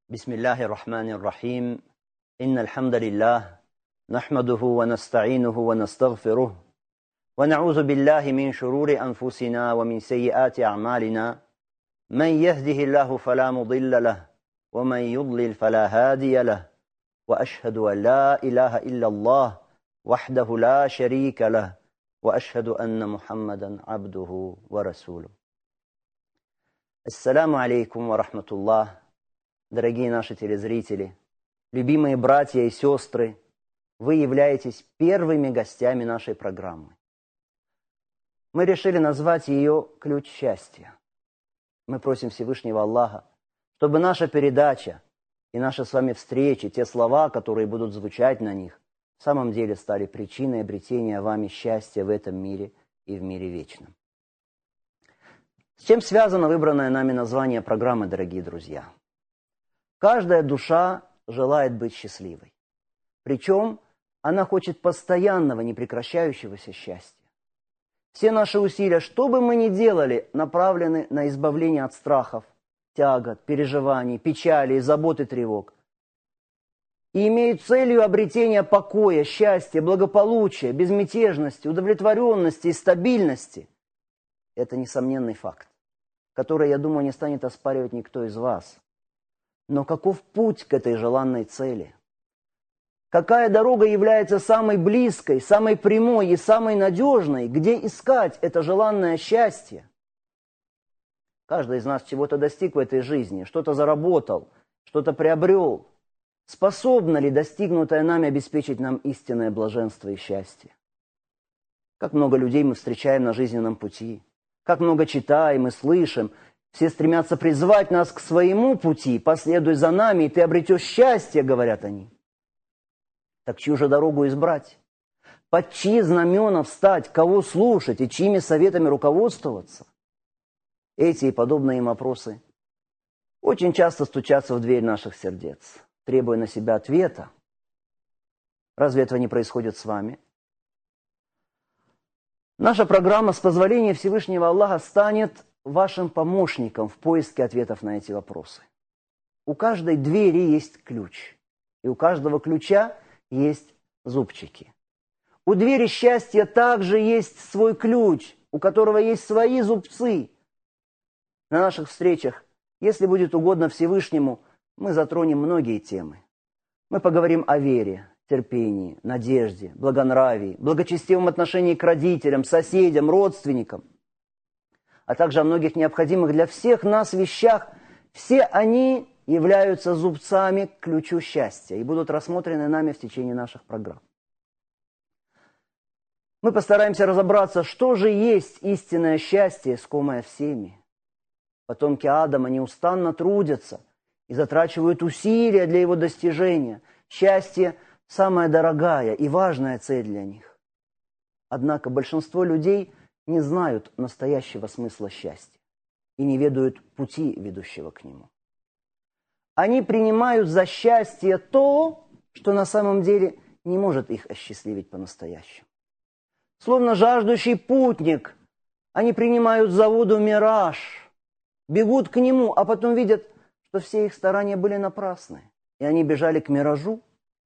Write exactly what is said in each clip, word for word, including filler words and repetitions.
بسم الله الرحمن الرحيم إن الحمد لله نحمده ونستعينه ونستغفره ونعوذ بالله من شرور أنفسنا ومن سيئات أعمالنا من يهده الله فلا مضل له ومن يضلل فلا هادي له وأشهد أن لا إله إلا الله وحده لا شريك له وأشهد أن محمدا عبده ورسوله. Ассаламу алейкум ва рахматуллах. Дорогие наши телезрители, любимые братья и сестры, вы являетесь первыми гостями нашей программы. Мы решили назвать ее «Ключ счастья». Мы просим Всевышнего Аллаха, чтобы наша передача и наши с вами встречи, те слова, которые будут звучать на них, в самом деле стали причиной обретения вами счастья в этом мире и в мире вечном. С чем связано выбранное нами название программы, дорогие друзья? Каждая душа желает быть счастливой. Причем она хочет постоянного, непрекращающегося счастья. Все наши усилия, что бы мы ни делали, направлены на избавление от страхов, тягот, переживаний, печали, забот и тревог. И имеют целью обретения покоя, счастья, благополучия, безмятежности, удовлетворенности и стабильности. Это несомненный факт, который, я думаю, не станет оспаривать никто из вас. Но каков путь к этой желанной цели? Какая дорога является самой близкой, самой прямой и самой надежной? Где искать это желанное счастье? Каждый из нас чего-то достиг в этой жизни, что-то заработал, что-то приобрел. Способно ли достигнутое нами обеспечить нам истинное блаженство и счастье? Как много людей мы встречаем на жизненном пути, как много читаем и слышим. Все стремятся призвать нас к своему пути, последуй за нами, и ты обретешь счастье, говорят они. Так чью же дорогу избрать? Под чьи знамена встать, кого слушать и чьими советами руководствоваться? Эти и подобные им вопросы очень часто стучатся в дверь наших сердец, требуя на себя ответа. Разве этого не происходит с вами? Наша программа, с позволения Всевышнего Аллаха, станет вашим помощником в поиске ответов на эти вопросы. У каждой двери есть ключ, и у каждого ключа есть зубчики. У двери счастья также есть свой ключ, у которого есть свои зубцы. На наших встречах, если будет угодно Всевышнему, мы затронем многие темы. Мы поговорим о вере, терпении, надежде, благонравии, благочестивом отношении к родителям, соседям, родственникам, а также о многих необходимых для всех нас вещах. Все они являются зубцами к ключу счастья и будут рассмотрены нами в течение наших программ. Мы постараемся разобраться, что же есть истинное счастье, искомое всеми. Потомки Адама неустанно трудятся и затрачивают усилия для его достижения. Счастье – самая дорогая и важная цель для них. Однако большинство людей не знают настоящего смысла счастья и не ведают пути, ведущего к нему. Они принимают за счастье то, что на самом деле не может их осчастливить по-настоящему. Словно жаждущий путник, они принимают за воду мираж, бегут к нему, а потом видят, что все их старания были напрасны, и они бежали к миражу.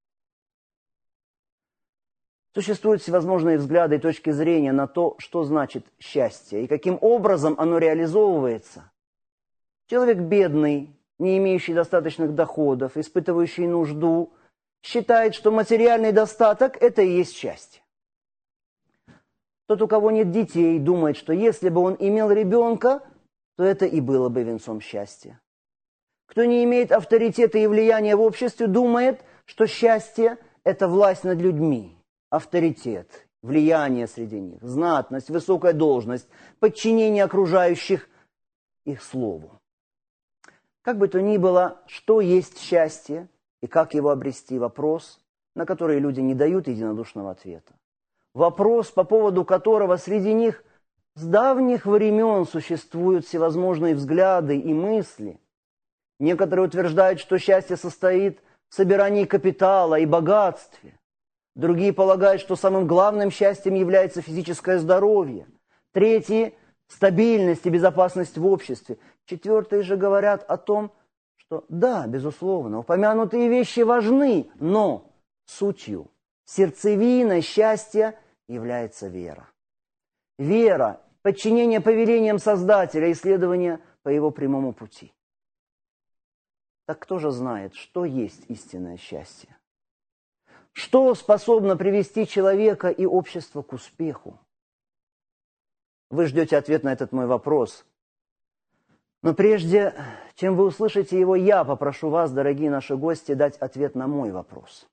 Существуют всевозможные взгляды и точки зрения на то, что значит счастье и каким образом оно реализовывается. Человек бедный, не имеющий достаточных доходов, испытывающий нужду, считает, что материальный достаток – это и есть счастье. Тот, у кого нет детей, думает, что если бы он имел ребенка, то это и было бы венцом счастья. Кто не имеет авторитета и влияния в обществе, думает, что счастье – это власть над людьми. Авторитет, влияние среди них, знатность, высокая должность, подчинение окружающих их слову. Как бы то ни было, что есть счастье и как его обрести – вопрос, на который люди не дают единодушного ответа. Вопрос, по поводу которого среди них с давних времен существуют всевозможные взгляды и мысли. Некоторые утверждают, что счастье состоит в собирании капитала и богатстве. Другие полагают, что самым главным счастьем является физическое здоровье. Третьи – стабильность и безопасность в обществе. Четвертые же говорят о том, что что да, безусловно, упомянутые вещи важны, но сутью, сердцевиной счастья является вера. Вера, подчинение повелениям Создателя, исследование по его прямому пути. Так кто же знает, что есть истинное счастье? Что способно привести человека и общество к успеху? Вы ждете ответ на этот мой вопрос. Но прежде, чем вы услышите его, я попрошу вас, дорогие наши гости, дать ответ на мой вопрос.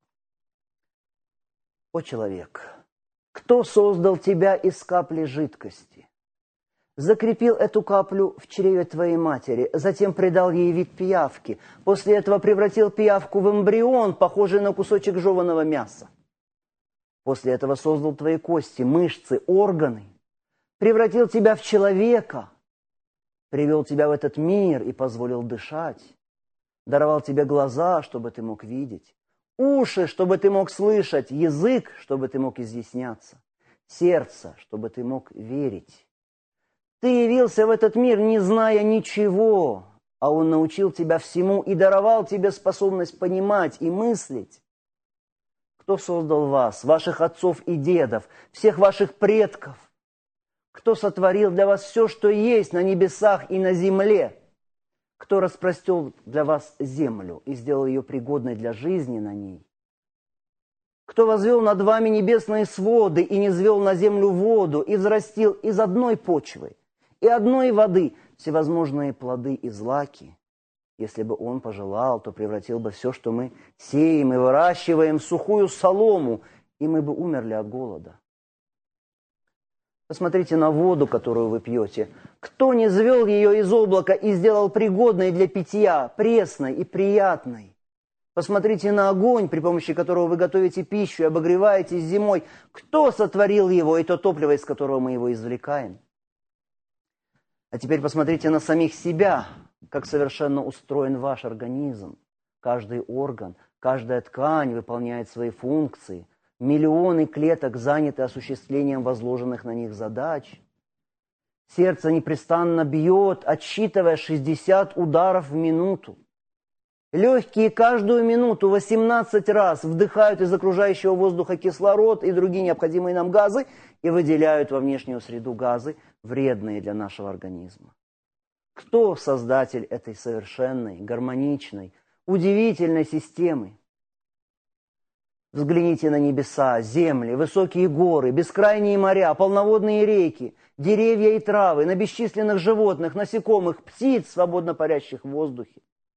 О человек, кто создал тебя из капли жидкости? Закрепил эту каплю в чреве твоей матери, затем придал ей вид пиявки. После этого превратил пиявку в эмбрион, похожий на кусочек жеваного мяса. После этого создал твои кости, мышцы, органы. Превратил тебя в человека. Привел тебя в этот мир и позволил дышать. Даровал тебе глаза, чтобы ты мог видеть. Уши, чтобы ты мог слышать. Язык, чтобы ты мог изъясняться. Сердце, чтобы ты мог верить. Ты явился в этот мир, не зная ничего, а Он научил тебя всему и даровал тебе способность понимать и мыслить. Кто создал вас, ваших отцов и дедов, всех ваших предков? Кто сотворил для вас все, что есть на небесах и на земле? Кто распростер для вас землю и сделал ее пригодной для жизни на ней? Кто возвел над вами небесные своды и низвел на землю воду и взрастил из одной почвы и одной воды всевозможные плоды и злаки? Если бы Он пожелал, то превратил бы все, что мы сеем и выращиваем, в сухую солому, и мы бы умерли от голода. Посмотрите на воду, которую вы пьете. Кто низвел ее из облака и сделал пригодной для питья, пресной и приятной? Посмотрите на огонь, при помощи которого вы готовите пищу и обогреваетесь зимой. Кто сотворил его и то топливо, из которого мы его извлекаем? А теперь посмотрите на самих себя, как совершенно устроен ваш организм. Каждый орган, каждая ткань выполняет свои функции. Миллионы клеток заняты осуществлением возложенных на них задач. Сердце непрестанно бьет, отсчитывая шестьдесят ударов в минуту. Легкие каждую минуту восемнадцать раз вдыхают из окружающего воздуха кислород и другие необходимые нам газы и выделяют во внешнюю среду газы, вредные для нашего организма. Кто создатель этой совершенной, гармоничной, удивительной системы? Взгляните на небеса, земли, высокие горы, бескрайние моря, полноводные реки, деревья и травы, на бесчисленных животных, насекомых, птиц, свободно парящих в воздухе.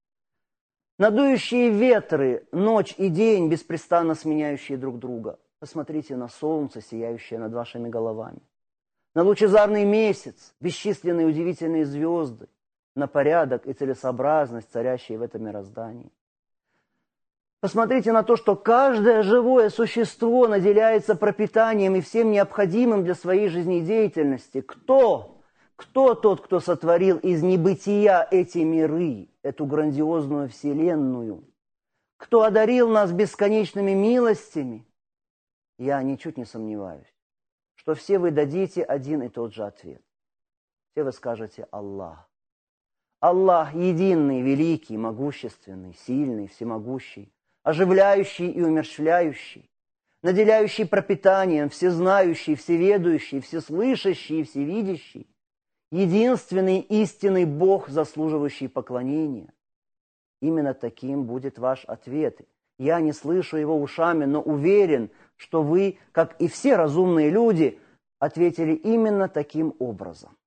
На дующие ветры, ночь и день, беспрестанно сменяющие друг друга. Посмотрите на солнце, сияющее над вашими головами. На лучезарный месяц, бесчисленные удивительные звезды, на порядок и целесообразность, царящие в этом мироздании. Посмотрите на то, что каждое живое существо наделяется пропитанием и всем необходимым для своей жизнедеятельности. Кто? Кто тот, кто сотворил из небытия эти миры, эту грандиозную вселенную? Кто одарил нас бесконечными милостями? Я ничуть не сомневаюсь, что все вы дадите один и тот же ответ. Все вы скажете «Аллах». Аллах единый, великий, могущественный, сильный, всемогущий, оживляющий и умерщвляющий, наделяющий пропитанием, всезнающий, всеведущий, всеслышащий и всевидящий, единственный истинный Бог, заслуживающий поклонения. Именно таким будет ваш ответ. Я не слышу его ушами, но уверен, что вы, как и все разумные люди, ответили именно таким образом.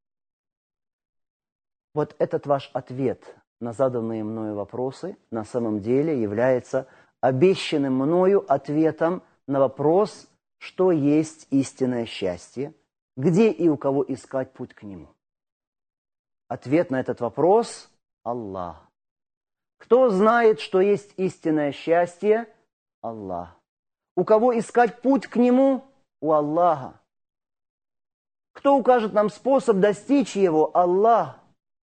Вот этот ваш ответ на заданные мною вопросы на самом деле является обещанным мною ответом на вопрос, что есть истинное счастье, где и у кого искать путь к нему. Ответ на этот вопрос – Аллах. Кто знает, что есть истинное счастье? Аллах. У кого искать путь к нему? У Аллаха. Кто укажет нам способ достичь его? Аллах.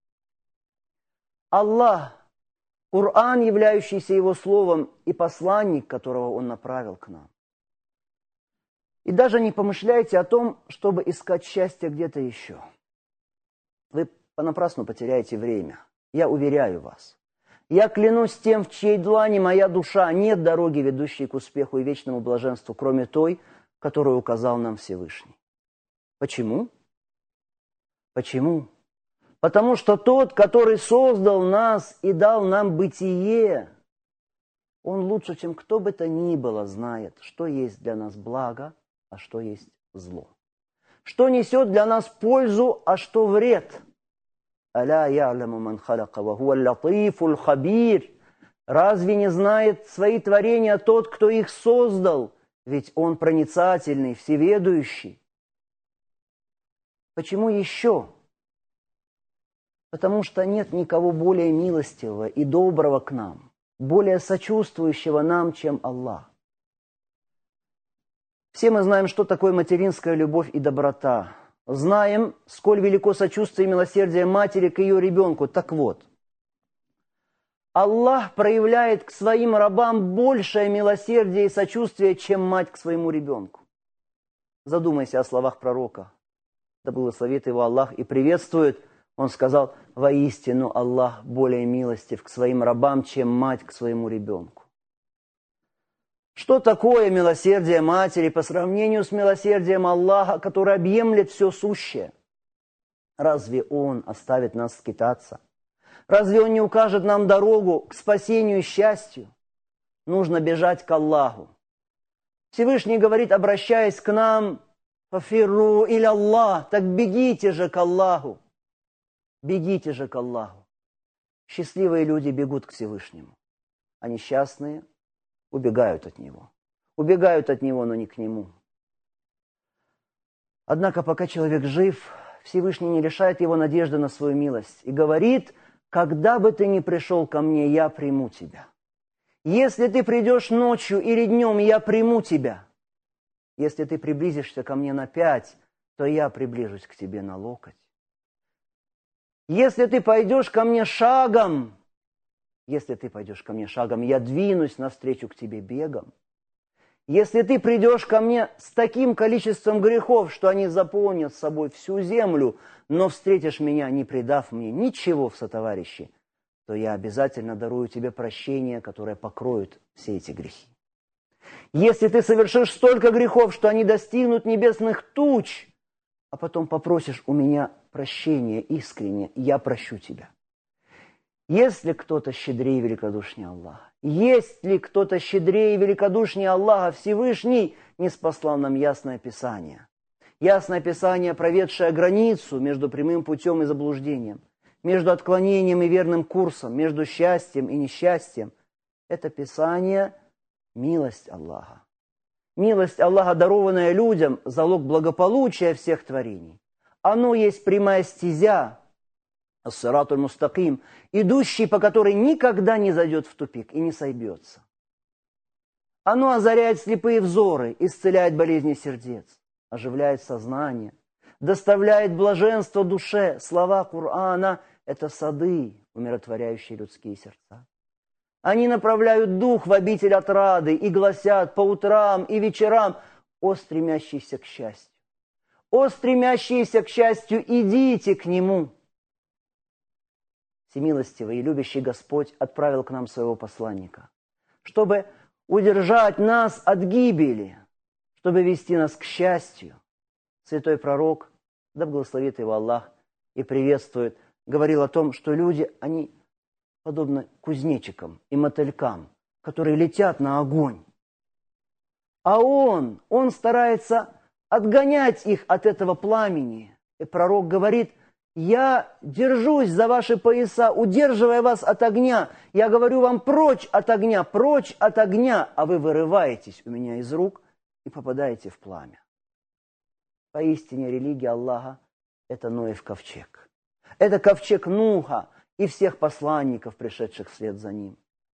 Аллах, Коран, являющийся Его словом, и посланник, которого Он направил к нам. И даже не помышляйте о том, чтобы искать счастье где-то еще. Вы понапрасну потеряете время. Я уверяю вас, Я клянусь тем, в чьей длани моя душа, нет дороги, ведущей к успеху и вечному блаженству, кроме той, которую указал нам Всевышний. Почему? Почему? Потому что тот, который создал нас и дал нам бытие, он лучше, чем кто бы то ни было, знает, что есть для нас благо, а что есть зло. Что несет для нас пользу, а что вред. «Аля я'ляму ман халяка ва хуа ал-латифуль хабир». Разве не знает свои творения тот, кто их создал? Ведь он проницательный, всеведущий. Почему еще? Потому что нет никого более милостивого и доброго к нам, более сочувствующего нам, чем Аллах. Все мы знаем, что такое материнская любовь и доброта. Знаем, сколь велико сочувствие и милосердие матери к ее ребенку. Так вот, Аллах проявляет к своим рабам большее милосердие и сочувствие, чем мать к своему ребенку. Задумайся о словах пророка. Да благословит его Аллах и приветствует. Он сказал: воистину Аллах более милостив к своим рабам, чем мать к своему ребенку. Что такое милосердие матери по сравнению с милосердием Аллаха, который объемлет все сущее? Разве Он оставит нас скитаться? Разве Он не укажет нам дорогу к спасению и счастью? Нужно бежать к Аллаху. Всевышний говорит, обращаясь к нам: «Фафирру иля Аллах», так бегите же к Аллаху. Бегите же к Аллаху. Счастливые люди бегут к Всевышнему, а несчастные убегают от Него. Убегают от Него, но не к Нему. Однако, пока человек жив, Всевышний не лишает его надежды на свою милость и говорит: когда бы ты ни пришел ко мне, я приму тебя. Если ты придешь ночью или днем, я приму тебя. Если ты приблизишься ко мне на пять, то я приближусь к тебе на локоть. Если ты пойдешь ко мне шагом, если ты пойдешь ко мне шагом, я двинусь навстречу к тебе бегом. Если ты придешь ко мне с таким количеством грехов, что они заполнят с собой всю землю, но встретишь меня, не предав мне ничего в сотоварищи, то я обязательно дарую тебе прощение, которое покроет все эти грехи. Если ты совершишь столько грехов, что они достигнут небесных туч, а потом попросишь у меня прощения искренне, я прощу тебя. Есть ли кто-то щедрее и великодушнее Аллаха? Есть ли кто-то щедрее и великодушнее Аллаха? Всевышний не спаслал нам ясное Писание. Ясное Писание, проведшее границу между прямым путем и заблуждением, между отклонением и верным курсом, между счастьем и несчастьем. Это Писание – милость Аллаха. Милость Аллаха, дарованная людям, залог благополучия всех творений. Оно есть прямая стезя, ас-сиратуль мустаким, идущий по которой никогда не зайдет в тупик и не сойдется. Оно озаряет слепые взоры, исцеляет болезни сердец, оживляет сознание, доставляет блаженство душе. Слова Корана – это сады, умиротворяющие людские сердца. Они направляют дух в обитель отрады и гласят по утрам и вечерам: «О стремящийся к счастью! О стремящиеся к счастью, идите к Нему!» Всемилостивый и любящий Господь отправил к нам своего посланника, чтобы удержать нас от гибели, чтобы вести нас к счастью. Святой пророк, да благословит его Аллах и приветствует, говорил о том, что люди, они подобно кузнечикам и мотылькам, которые летят на огонь. А он, он старается отгонять их от этого пламени. И пророк говорит: я держусь за ваши пояса, удерживая вас от огня. Я говорю вам: прочь от огня, прочь от огня, а вы вырываетесь у меня из рук и попадаете в пламя. Поистине религия Аллаха – это Ноев ковчег. Это ковчег Нуха и всех посланников, пришедших вслед за ним.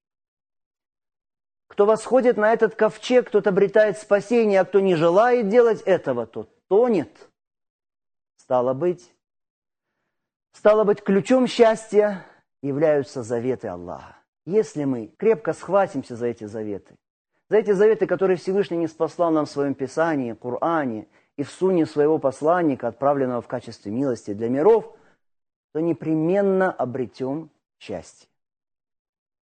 Кто восходит на этот ковчег, тот обретает спасение, а кто не желает делать этого, тот тонет. Стало быть, стало быть, ключом счастья являются заветы Аллаха. Если мы крепко схватимся за эти заветы, за эти заветы, которые Всевышний не спаслал нам в своем Писании, Коране и в сунне своего посланника, отправленного в качестве милости для миров, то непременно обретем счастье.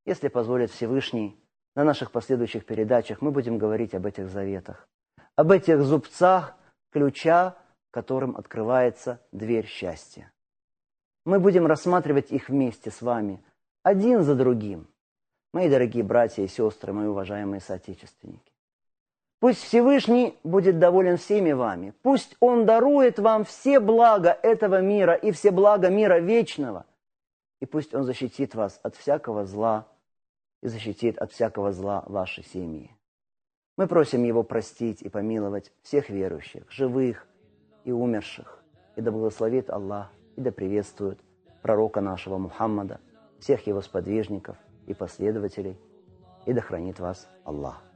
Если позволит Всевышний, на наших последующих передачах мы будем говорить об этих заветах, об этих зубцах ключа, которым открывается дверь счастья. Мы будем рассматривать их вместе с вами, один за другим. Мои дорогие братья и сестры, мои уважаемые соотечественники, пусть Всевышний будет доволен всеми вами, пусть Он дарует вам все блага этого мира и все блага мира вечного, и пусть Он защитит вас от всякого зла и защитит от всякого зла ваши семьи. Мы просим Его простить и помиловать всех верующих, живых и умерших, и да благословит Аллах, и да приветствует пророка нашего Мухаммада, всех его сподвижников и последователей, и да хранит вас Аллах.